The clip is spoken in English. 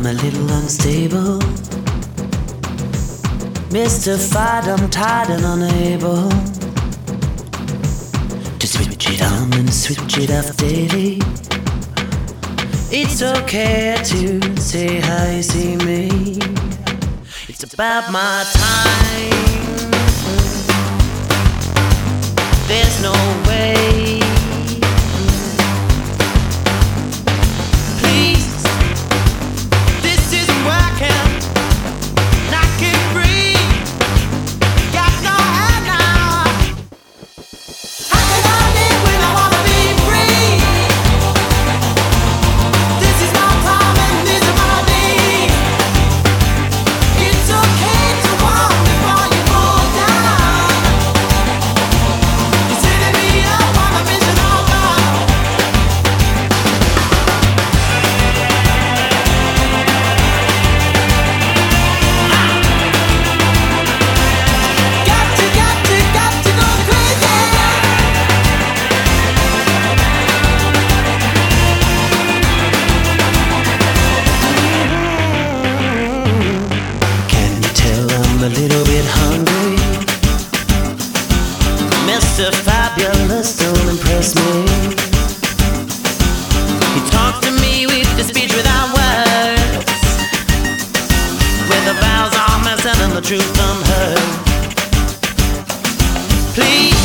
a little unstable. Mystified, I'm tired and unable to switch it on and switch it off daily. It's okay to say how you see me. It's about my time. There's no way. Please, this isn't working. I can't breathe. Got no air now. How can I live when I wanna be free? This is my time and these are my days. It's okay to walk before you fall down. You're setting me up on a mission all night. Got to go crazy. Can you tell I'm a little bit hungry? Mr. Fabulous don't impress me. He talks to me with the speech without words, where the vows are missing and the truth unheard. Please.